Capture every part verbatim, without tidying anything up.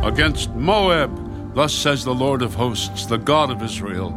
Against Moab, thus says the Lord of hosts, the God of Israel,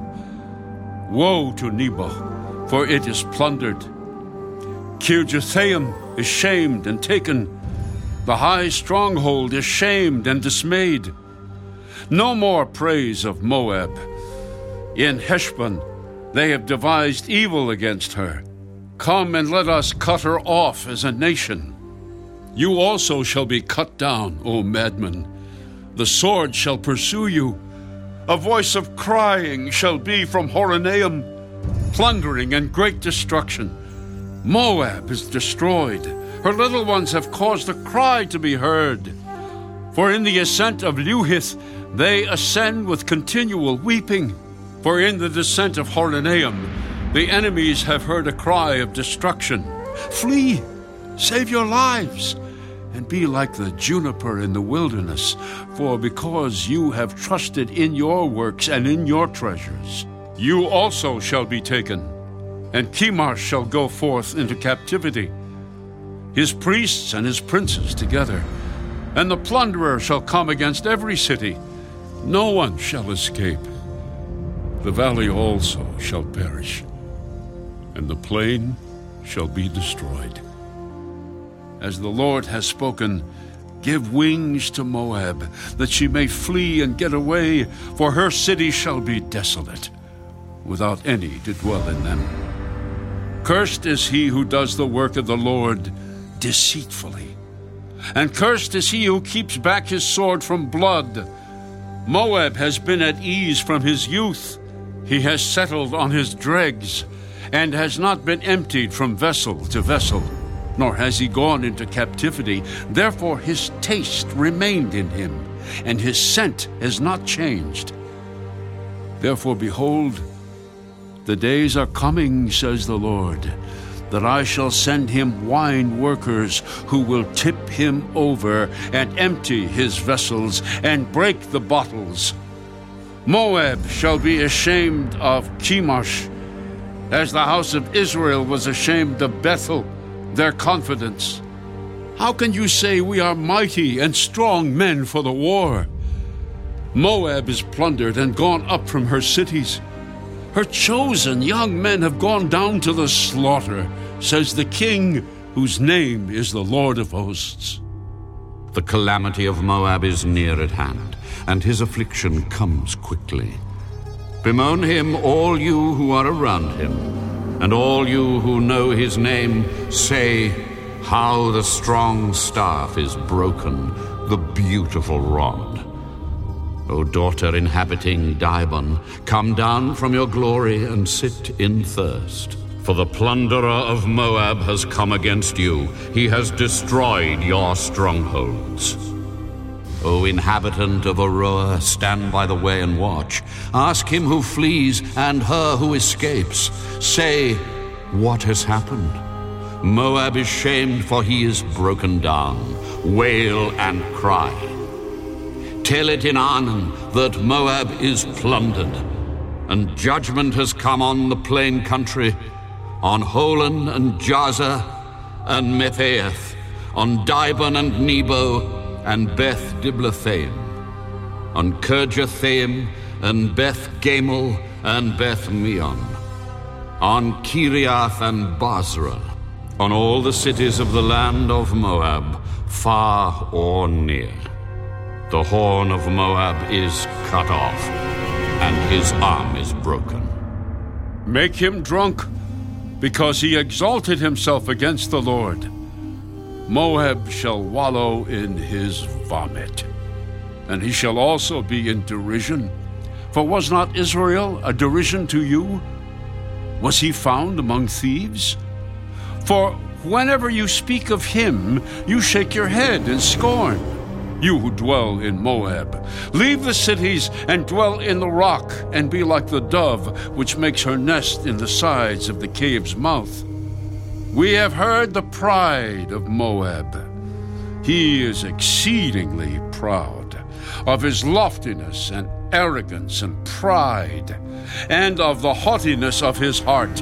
woe to Nebo, for it is plundered. Kirjathaim is shamed and taken. The high stronghold is shamed and dismayed. No more praise of Moab. In Heshbon they have devised evil against her. Come and let us cut her off as a nation. You also shall be cut down, O madman. The sword shall pursue you. A voice of crying shall be from Horonaim, plundering and great destruction. Moab is destroyed. Her little ones have caused a cry to be heard. For in the ascent of Luhith they ascend with continual weeping. For in the descent of Horonaim the enemies have heard a cry of destruction. Flee, save your lives, and be like the juniper in the wilderness, for because you have trusted in your works and in your treasures, you also shall be taken, and Chemosh shall go forth into captivity, his priests and his princes together, and the plunderer shall come against every city. No one shall escape. The valley also shall perish, and the plain shall be destroyed. As the Lord has spoken, give wings to Moab, that she may flee and get away, for her city shall be desolate, without any to dwell in them. Cursed is he who does the work of the Lord deceitfully, and cursed is he who keeps back his sword from blood. Moab has been at ease from his youth. He has settled on his dregs, and has not been emptied from vessel to vessel, nor has he gone into captivity. Therefore his taste remained in him, and his scent has not changed. Therefore, behold, the days are coming, says the Lord, that I shall send him wine workers who will tip him over and empty his vessels and break the bottles. Moab shall be ashamed of Chemosh, as the house of Israel was ashamed of Bethel, their confidence. How can you say we are mighty and strong men for the war? Moab is plundered and gone up from her cities. Her chosen young men have gone down to the slaughter, says the King, whose name is the Lord of hosts. The calamity of Moab is near at hand, and his affliction comes quickly. Bemoan him, all you who are around him, and all you who know his name. Say, how the strong staff is broken, the beautiful rod. O daughter inhabiting Dibon, come down from your glory and sit in thirst. For the plunderer of Moab has come against you. He has destroyed your strongholds. O inhabitant of Aroer, stand by the way and watch. Ask him who flees and her who escapes. Say, what has happened? Moab is shamed, for he is broken down. Wail and cry. Tell it in Arnon that Moab is plundered, and judgment has come on the plain country, on Holon and Jaza and Mephaeth, on Dibon and Nebo and Beth Diblathaim, on Kirjathaim and Beth Gamel and Beth Meon, on Kiriath and Basra, on all the cities of the land of Moab, far or near. The horn of Moab is cut off, and his arm is broken. Make him drunk, because he exalted himself against the Lord. Moab shall wallow in his vomit, and he shall also be in derision. For was not Israel a derision to you? Was he found among thieves? For whenever you speak of him, you shake your head in scorn. You who dwell in Moab, leave the cities and dwell in the rock, and be like the dove which makes her nest in the sides of the cave's mouth. We have heard the pride of Moab. He is exceedingly proud, of his loftiness and arrogance and pride, and of the haughtiness of his heart.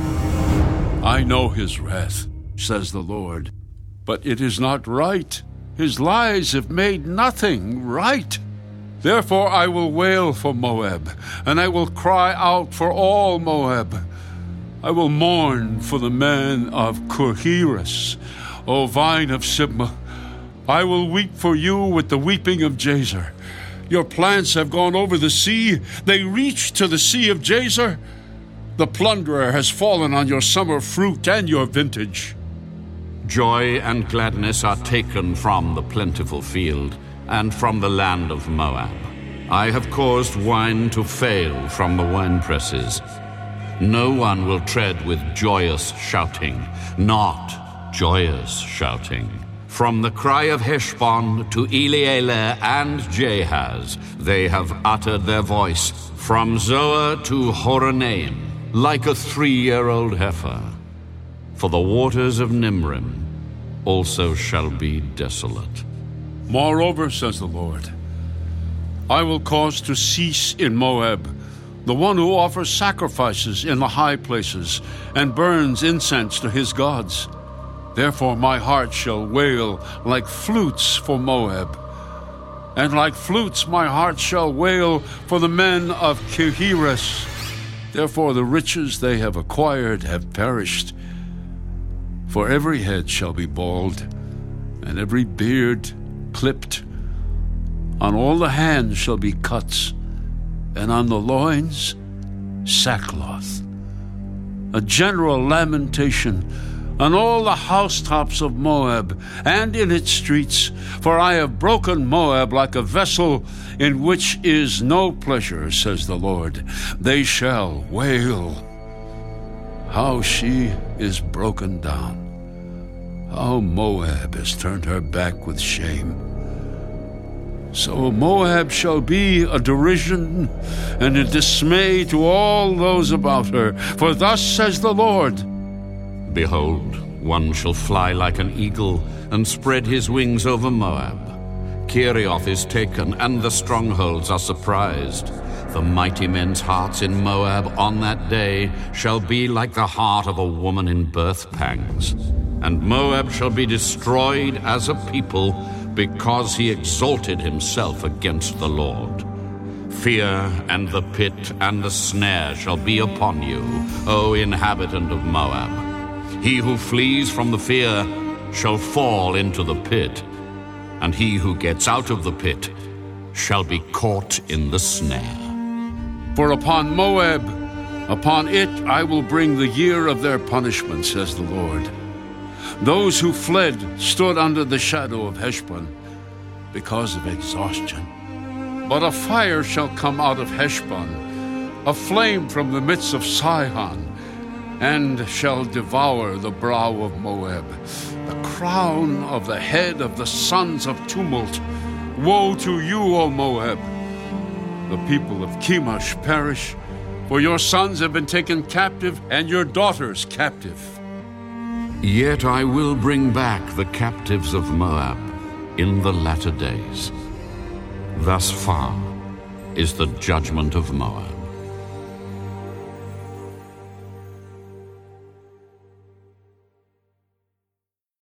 I know his wrath, says the Lord, but it is not right. His lies have made nothing right. Therefore I will wail for Moab, and I will cry out for all Moab. I will mourn for the men of Kirheres, O vine of Sibmah. I will weep for you with the weeping of Jazer. Your plants have gone over the sea. They reach to the sea of Jazer. The plunderer has fallen on your summer fruit and your vintage. Joy and gladness are taken from the plentiful field and from the land of Moab. I have caused wine to fail from the winepresses. No one will tread with joyous shouting, not joyous shouting. From the cry of Heshbon to Elealeh and Jahaz, they have uttered their voice. From Zoar to Horonaim, like a three-year-old heifer. For the waters of Nimrim also shall be desolate. Moreover, says the Lord, I will cause to cease in Moab the one who offers sacrifices in the high places and burns incense to his gods. Therefore my heart shall wail like flutes for Moab, and like flutes my heart shall wail for the men of Kirheres. Therefore the riches they have acquired have perished. For every head shall be bald, and every beard clipped. On all the hands shall be cuts, and on the loins sackcloth. A general lamentation on all the housetops of Moab and in its streets, for I have broken Moab like a vessel in which is no pleasure, says the Lord. They shall wail. How she is broken down. How Moab has turned her back with shame. So Moab shall be a derision and a dismay to all those about her. For thus says the Lord, Behold, one shall fly like an eagle and spread his wings over Moab. Kerioth is taken, and the strongholds are surprised. The mighty men's hearts in Moab on that day shall be like the heart of a woman in birth pangs. And Moab shall be destroyed as a people, because he exalted himself against the Lord. Fear and the pit and the snare shall be upon you, O inhabitant of Moab. He who flees from the fear shall fall into the pit, and he who gets out of the pit shall be caught in the snare. For upon Moab, upon it I will bring the year of their punishment, says the Lord. Those who fled stood under the shadow of Heshbon because of exhaustion. But a fire shall come out of Heshbon, a flame from the midst of Sihon, and shall devour the brow of Moab, the crown of the head of the sons of tumult. Woe to you, O Moab! The people of Chemosh perish, for your sons have been taken captive, and your daughters captive. Yet I will bring back the captives of Moab in the latter days. Thus far is the judgment of Moab.